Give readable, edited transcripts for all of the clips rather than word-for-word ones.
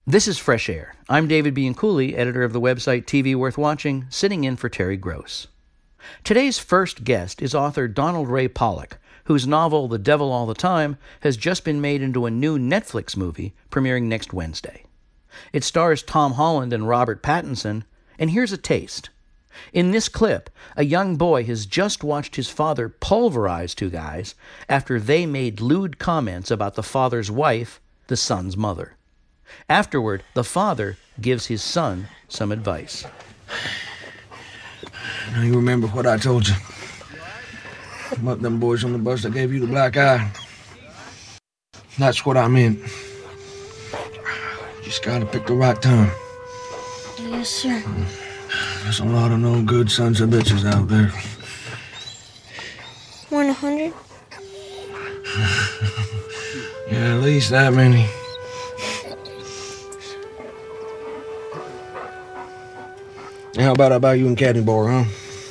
This is Fresh Air. I'm David Bianculli, editor of the website TV Worth Watching, sitting in for Terry Gross. Today's first guest is author Donald Ray Pollock, whose novel The Devil All the Time has just been made into a new Netflix movie premiering next Wednesday. It stars Tom Holland and Robert Pattinson, and here's a taste. In this clip, a young boy has just watched his father pulverize two guys after they made lewd comments about the father's wife, the son's mother. Afterward, the father gives his son some advice. Now you remember what I told you about them boys on the bus that gave you the black eye? That's what I meant. Just gotta pick the right time. Yes, sir. There's a lot of no good sons of bitches out there. 100? Yeah, at least that many. How about I buy you and Caddy Bar, huh?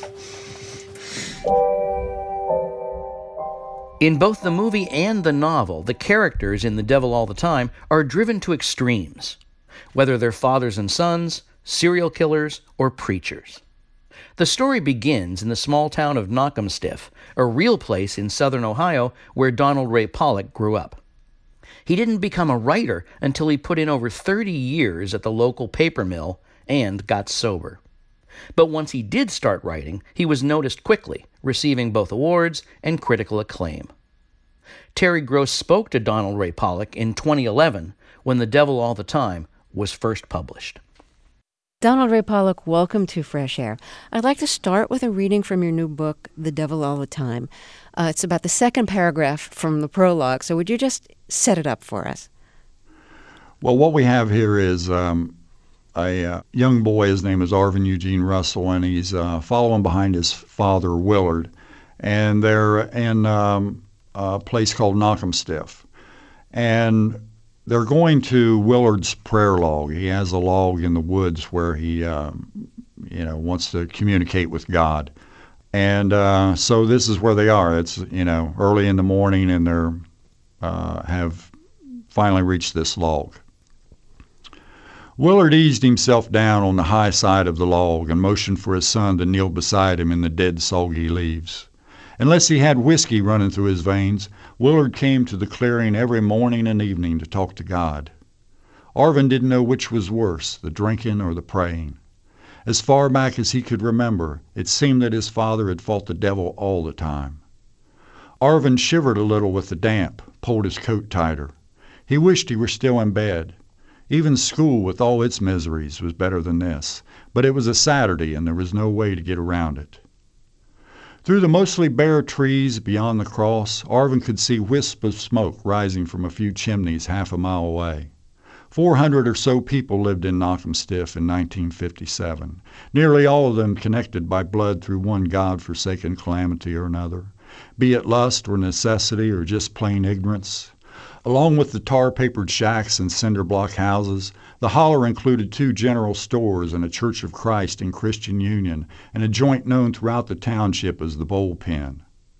In both the movie and the novel, the characters in The Devil All the Time are driven to extremes, whether they're fathers and sons, serial killers, or preachers. The story begins in the small town of Knockemstiff, a real place in southern Ohio where Donald Ray Pollock grew up. He didn't become a writer until he put in over 30 years at the local paper mill and got sober. But once he did start writing, he was noticed quickly, receiving both awards and critical acclaim. Terry Gross spoke to Donald Ray Pollock in 2011 when The Devil All the Time was first published. Donald Ray Pollock, welcome to Fresh Air. I'd like to start with a reading from your new book, The Devil All the Time. It's about the second paragraph from the prologue, so would you just set it up for us? Well, what we have here is a young boy. His name is Arvin Eugene Russell, and he's following behind his father, Willard. And they're in a place called Knockemstiff. And they're going to Willard's prayer log. He has a log in the woods where he wants to communicate with God. And so this is where they are. It's, early in the morning, and they're have finally reached this log. Willard eased himself down on the high side of the log and motioned for his son to kneel beside him in the dead, soggy leaves. Unless he had whiskey running through his veins, Willard came to the clearing every morning and evening to talk to God. Arvin didn't know which was worse, the drinking or the praying. As far back as he could remember, it seemed that his father had fought the devil all the time. Arvin shivered a little with the damp, pulled his coat tighter. He wished he were still in bed. Even school, with all its miseries, was better than this, but it was a Saturday and there was no way to get around it. Through the mostly bare trees beyond the cross, Arvin could see wisps of smoke rising from a few chimneys half a mile away. 400 or so people lived in Knockemstiff in 1957, nearly all of them connected by blood through one God-forsaken calamity or another, be it lust or necessity or just plain ignorance. Along with the tar-papered shacks and cinder-block houses, the holler included 2 general stores and a Church of Christ and Christian Union, and a joint known throughout the township as the Bullpen.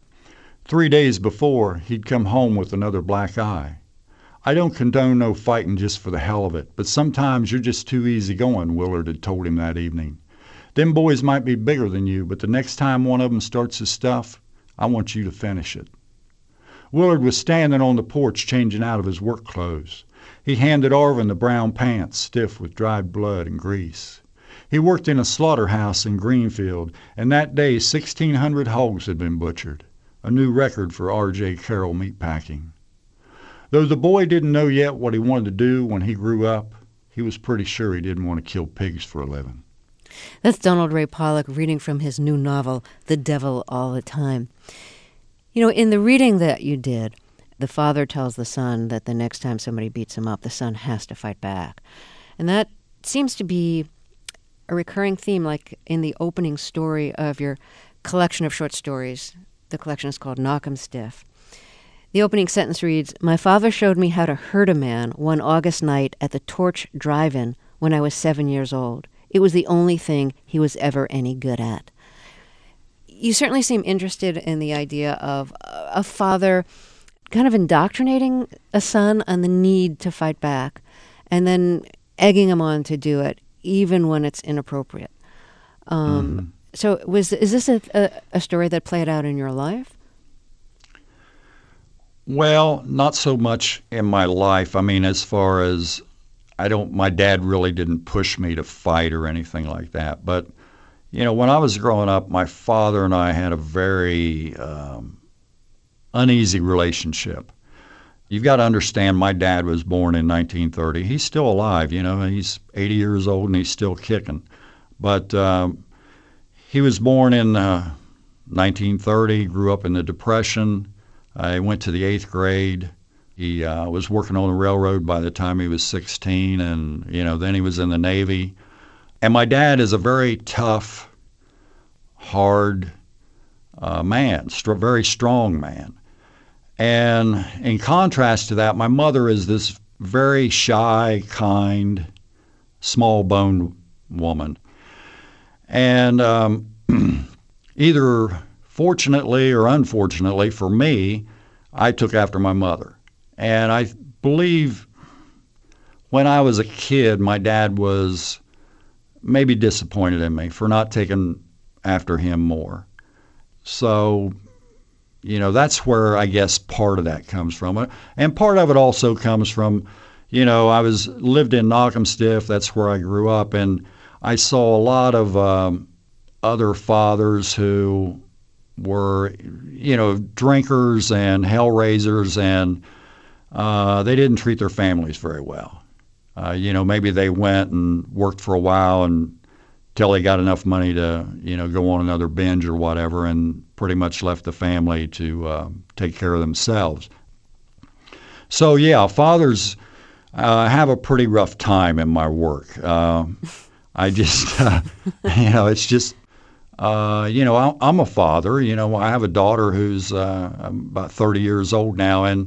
3 days before, he'd come home with another black eye. I don't condone no fighting just for the hell of it, but sometimes you're just too easygoing, Willard had told him that evening. Them boys might be bigger than you, but the next time one of them starts his stuff, I want you to finish it. Willard was standing on the porch changing out of his work clothes. He handed Arvin the brown pants, stiff with dried blood and grease. He worked in a slaughterhouse in Greenfield, and that day 1,600 hogs had been butchered, a new record for R.J. Carroll Meatpacking. Though the boy didn't know yet what he wanted to do when he grew up, he was pretty sure he didn't want to kill pigs for a living. That's Donald Ray Pollock reading from his new novel, The Devil All the Time. In the reading that you did, the father tells the son that the next time somebody beats him up, the son has to fight back. And that seems to be a recurring theme, like in the opening story of your collection of short stories. The collection is called Knockemstiff. The opening sentence reads, "My father showed me how to hurt a man one August night at the Torch Drive-In when I was 7 years old. It was the only thing he was ever any good at." You certainly seem interested in the idea of a father kind of indoctrinating a son on the need to fight back, and then egging him on to do it, even when it's inappropriate. So is this a story that played out in your life? Well, not so much in my life. I mean, as far as my dad really didn't push me to fight or anything like that. But, when I was growing up, my father and I had a very uneasy relationship. You've got to understand, my dad was born in 1930. He's still alive, he's 80 years old and he's still kicking. But he was born in 1930, grew up in the Depression. He went to the 8th grade. He was working on the railroad by the time he was 16, and, then he was in the Navy. And my dad is a very tough, hard man, very strong man. And in contrast to that, my mother is this very shy, kind, small-boned woman. And either fortunately or unfortunately for me, I took after my mother. And I believe when I was a kid, my dad was maybe disappointed in me for not taking after him more. So, that's where I guess part of that comes from. And part of it also comes from, I lived in Knockemstiff. That's where I grew up. And I saw a lot of other fathers who were, drinkers and hellraisers, and they didn't treat their families very well. Maybe they went and worked for a while until they got enough money to, go on another binge or whatever, and pretty much left the family to take care of themselves. So, yeah, fathers have a pretty rough time in my work. I just, it's just, I'm a father. I have a daughter who's about 30 years old now, and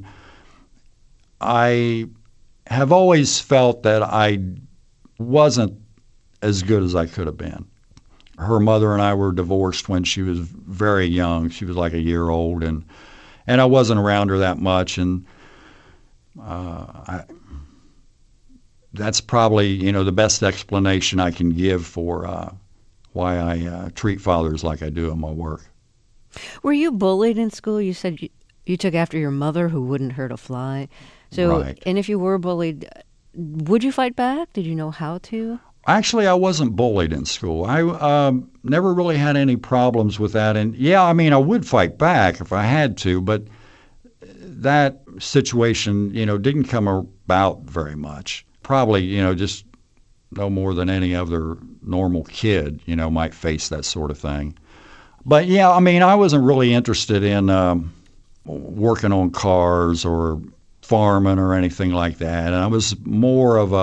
I have always felt that I wasn't as good as I could have been. Her mother and I were divorced when she was very young. She was like a year old, and I wasn't around her that much, and that's probably, the best explanation I can give for why I treat fathers like I do in my work. Were you bullied in school? You said you took after your mother, who wouldn't hurt a fly. So, Right. And if you were bullied, would you fight back? Did you know how to? Actually, I wasn't bullied in school. I never really had any problems with that. And yeah, I mean, I would fight back if I had to, but that situation, didn't come about very much. Probably, just no more than any other normal kid, might face that sort of thing. But yeah, I mean, I wasn't really interested in working on cars or farming or anything like that. And I was more of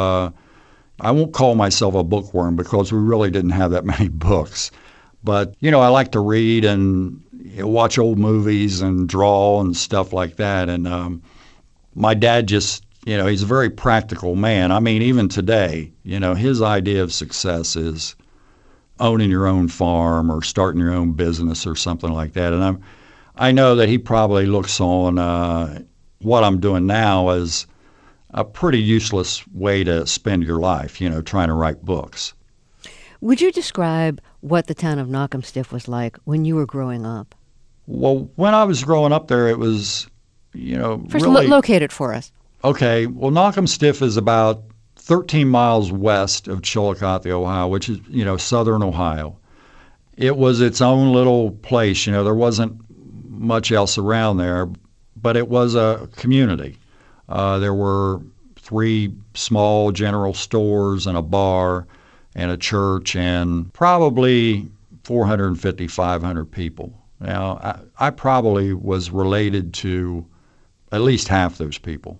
I won't call myself a bookworm because we really didn't have that many books. But, I like to read and watch old movies and draw and stuff like that. And my dad just, he's a very practical man. I mean, even today, his idea of success is owning your own farm or starting your own business or something like that. And I know that he probably looks on what I'm doing now as a pretty useless way to spend your life, trying to write books. Would you describe what the town of Knockemstiff was like when you were growing up? Well, when I was growing up there, it was, First, really... locate it for us. Okay, well, Knockemstiff is about 13 miles west of Chillicothe, Ohio, which is, southern Ohio. It was its own little place. There wasn't much else around there, but it was a community. There were 3 small general stores and a bar and a church and probably 450, 500 people. Now, I probably was related to at least half those people.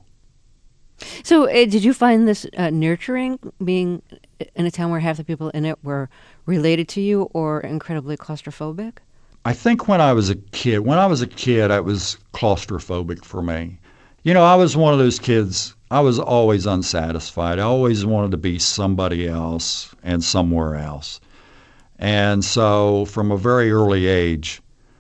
So did you find this nurturing, being in a town where half the people in it were related to you, or incredibly claustrophobic? I think when I was a kid, it was claustrophobic for me. I was one of those kids, I was always unsatisfied. I always wanted to be somebody else and somewhere else. And so from a very early age,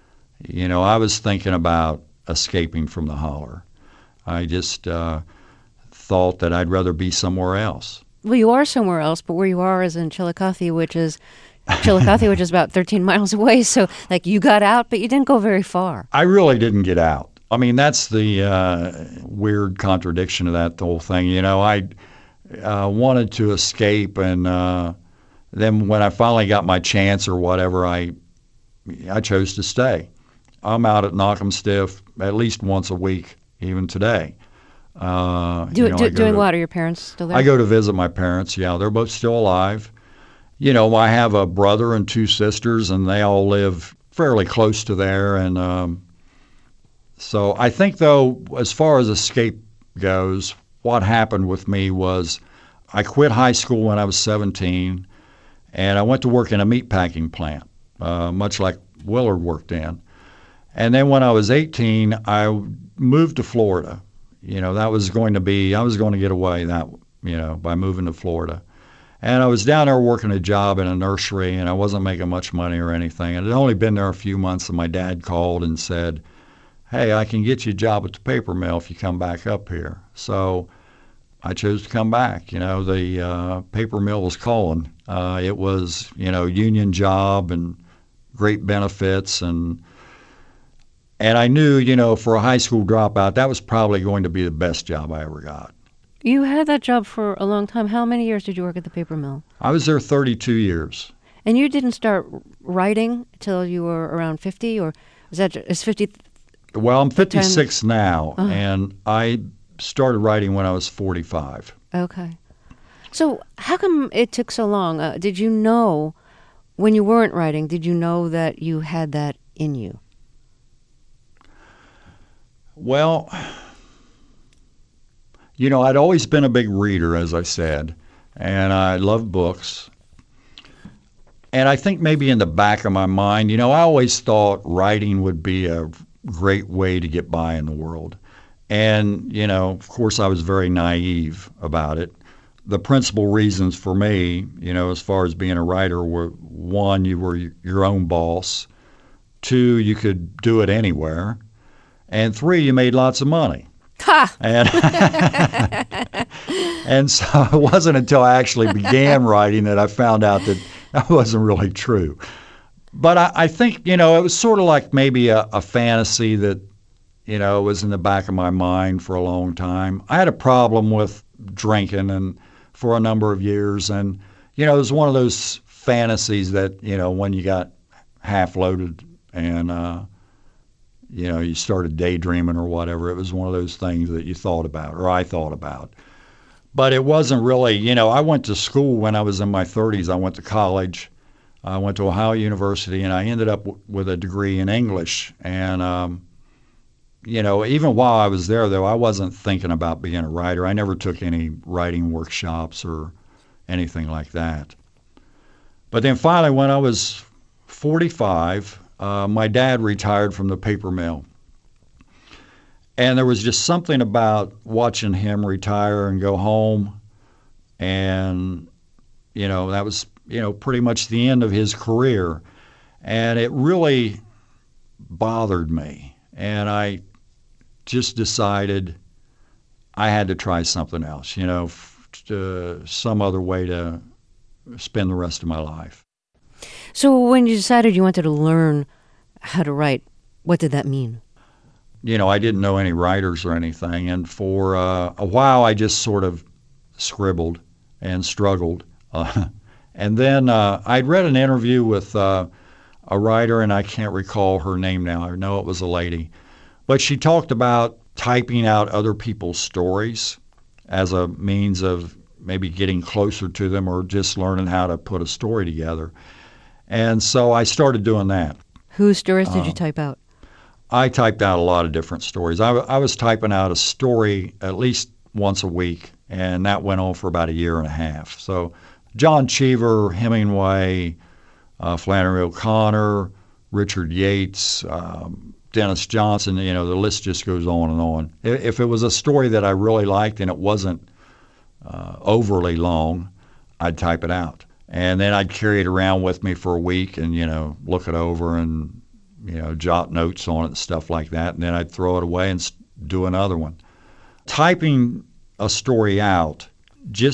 I was thinking about escaping from the holler. I just thought that I'd rather be somewhere else. Well, you are somewhere else, but where you are is in Chillicothe, which is about 13 miles away. So, like, you got out, but you didn't go very far. I really didn't get out. I mean, that's the weird contradiction of that whole thing. You know, I wanted to escape, and then when I finally got my chance or whatever, I chose to stay. I'm out at Knockemstiff at least once a week, even today. Doing what? Are your parents still there? I go to visit my parents. Yeah, they're both still alive. You know, I have a brother and two sisters, and they all live fairly close to there. And so I think, though, as far as escape goes, what happened with me was I quit high school when I was 17, and I went to work in a meatpacking plant, much like Willard worked in. And then when I was 18, I moved to Florida. You know, I was going to get away by moving to Florida. And I was down there working a job in a nursery, and I wasn't making much money or anything. And I'd only been there a few months, and my dad called and said, "Hey, I can get you a job at the paper mill if you come back up here." So I chose to come back. You know, the paper mill was calling. It was, union job and great benefits, and I knew, for a high school dropout, that was probably going to be the best job I ever got. You had that job for a long time. How many years did you work at the paper mill? I was there 32 years. And you didn't start writing till you were around 50, or is 50? Well, I'm 56 now, and I started writing when I was 45. Okay. So how come it took so long? Did you know, when you weren't writing, did you know that you had that in you? Well, I'd always been a big reader, as I said, and I loved books. And I think maybe in the back of my mind, I always thought writing would be a great way to get by in the world. And, of course, I was very naive about it. The principal reasons for me, as far as being a writer were, one, you were your own boss. Two, you could do it anywhere. And three, you made lots of money. Ha! And so it wasn't until I actually began writing that I found out that wasn't really true. But I think, it was sort of like maybe a fantasy that, was in the back of my mind for a long time. I had a problem with drinking and for a number of years. And, it was one of those fantasies that, when you got half loaded and, you started daydreaming or whatever, it was one of those things that you thought about, or I thought about. But it wasn't really, I went to school when I was in my 30s. I went to college. I went to Ohio University, and I ended up with a degree in English. And, even while I was there, though, I wasn't thinking about being a writer. I never took any writing workshops or anything like that. But then finally, when I was 45, my dad retired from the paper mill. And there was just something about watching him retire and go home. And, that was, pretty much the end of his career. And it really bothered me. And I just decided I had to try something else, some other way to spend the rest of my life. So when you decided you wanted to learn how to write, what did that mean? I didn't know any writers or anything. And for a while, I just sort of scribbled and struggled. And then I'd read an interview with a writer, and I can't recall her name now. I know it was a lady. But she talked about typing out other people's stories as a means of maybe getting closer to them or just learning how to put a story together. And so I started doing that. Whose stories did you type out? I typed out a lot of different stories. I was typing out a story at least once a week, and that went on for about a year and a half. So John Cheever, Hemingway, Flannery O'Connor, Richard Yates, Dennis Johnson, the list just goes on and on. If it was a story that I really liked and it wasn't overly long, I'd type it out. And then I'd carry it around with me for a week and, look it over and, jot notes on it and stuff like that. And then I'd throw it away and do another one. Typing a story out just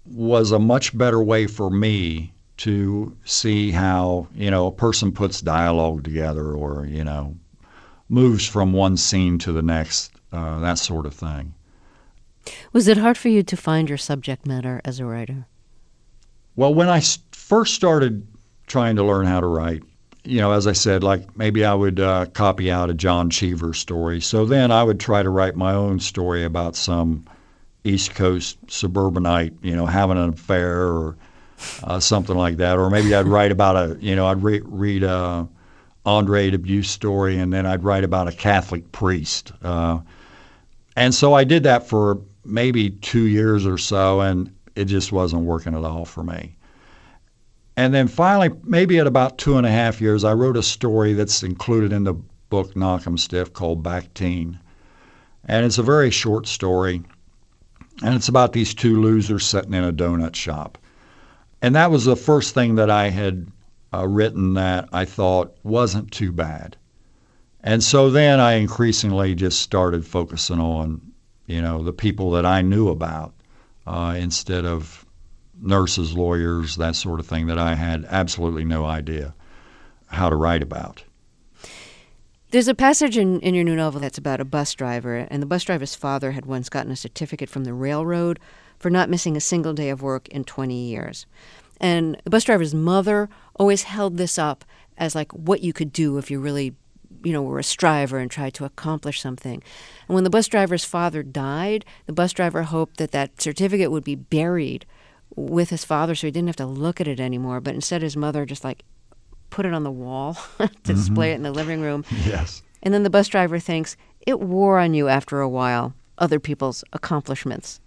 was a much better way for me to see how, a person puts dialogue together or, moves from one scene to the next, that sort of thing. Was it hard for you to find your subject matter as a writer? Well, when I first started trying to learn how to write, as I said, like maybe I would copy out a John Cheever story. So then I would try to write my own story about some East Coast suburbanite, having an affair or something like that. Or maybe I'd write about I'd read a Andre Dubus story, and then I'd write about a Catholic priest. And so I did that for maybe 2 years or so, and it just wasn't working at all for me. And then finally, maybe at about 2.5 years, I wrote a story that's included in the book Knock 'em Stiff called Back Teen. And it's a very short story, and it's about these two losers sitting in a donut shop. And that was the first thing that I had written that I thought wasn't too bad. And so then I increasingly just started focusing on, the people that I knew about instead of nurses, lawyers, that sort of thing that I had absolutely no idea how to write about. There's a passage in your new novel that's about a bus driver, and the bus driver's father had once gotten a certificate from the railroad for not missing a single day of work in 20 years. And the bus driver's mother always held this up as like what you could do if you really, were a striver and tried to accomplish something. And when the bus driver's father died, the bus driver hoped that that certificate would be buried with his father so he didn't have to look at it anymore. But instead his mother just put it on the wall to display it in the living room. Yes. And then the bus driver thinks, it wore on you after a while, other people's accomplishments.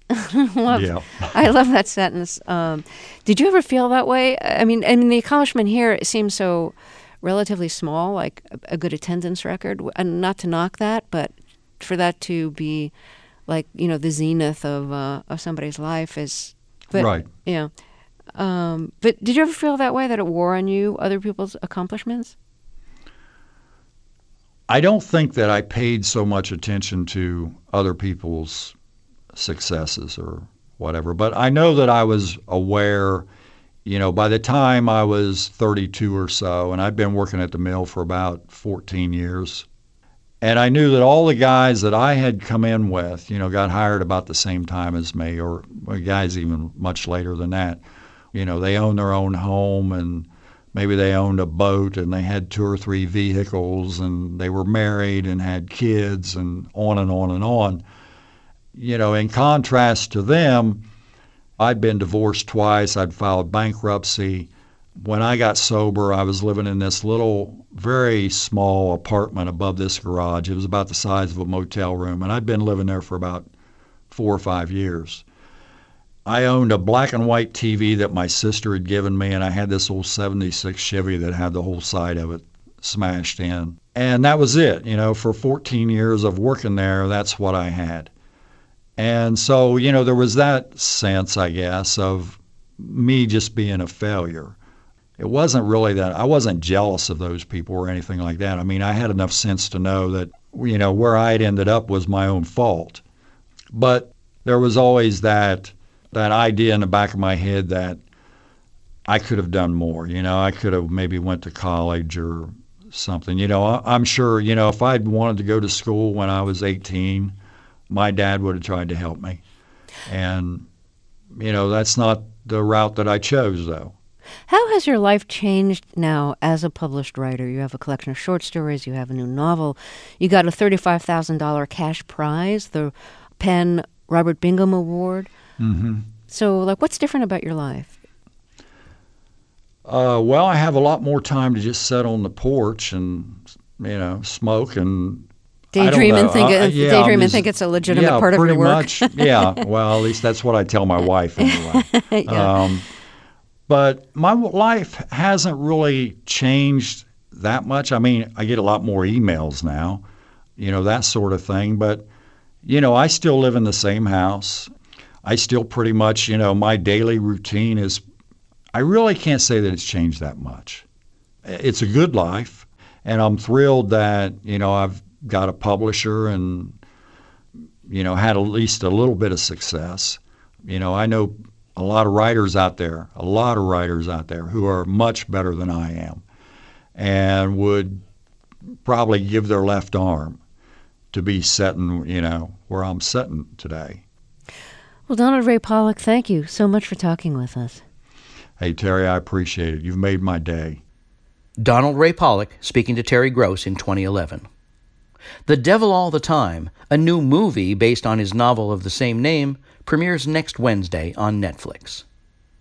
I love that sentence. Did you ever feel that way? I mean, the accomplishment here seems so relatively small, like a good attendance record. And not to knock that, but for that to be like, the zenith of somebody's life is... But, right. Yeah. But did you ever feel that way, that it wore on you, other people's accomplishments? I don't think that I paid so much attention to other people's successes or whatever, but I know that I was aware, by the time I was 32 or so, and I'd been working at the mill for about 14 years, and I knew that all the guys that I had come in with, got hired about the same time as me, or guys even much later than that. They owned their own home, and maybe they owned a boat, and they had 2 or 3 vehicles, and they were married and had kids, and on and on and on. In contrast to them, I'd been divorced twice. I'd filed bankruptcy. When I got sober, I was living in this little, very small apartment above this garage. It was about the size of a motel room, and I'd been living there for about 4 or 5 years. I owned a black and white TV that my sister had given me, and I had this old 76 Chevy that had the whole side of it smashed in. And that was it. For 14 years of working there, that's what I had. And so, there was that sense, I guess, of me just being a failure. It wasn't really that I wasn't jealous of those people or anything like that. I mean, I had enough sense to know that, where I had ended up was my own fault. But there was always that idea in the back of my head that I could have done more. I could have maybe went to college or something. I'm sure, if I'd wanted to go to school when I was 18, my dad would have tried to help me. And, that's not the route that I chose, though. How has your life changed now as a published writer? You have a collection of short stories. You have a new novel. You got a $35,000 cash prize, the Penn Robert Bingham Award. Mm-hmm. So, what's different about your life? Well, I have a lot more time to just sit on the porch and, smoke and daydream and think it's a legitimate part of your work. Pretty much. Yeah. Well, at least that's what I tell my wife anyway. Yeah. But my life hasn't really changed that much. I mean, I get a lot more emails now, that sort of thing. But, I still live in the same house. I still pretty much, my daily routine is, I really can't say that it's changed that much. It's a good life, and I'm thrilled that, I've got a publisher and, had at least a little bit of success. I know a lot of writers out there, who are much better than I am and would probably give their left arm to be sitting, where I'm sitting today. Well, Donald Ray Pollock, thank you so much for talking with us. Hey, Terry, I appreciate it. You've made my day. Donald Ray Pollock speaking to Terry Gross in 2011. The Devil All the Time, a new movie based on his novel of the same name, premieres next Wednesday on Netflix.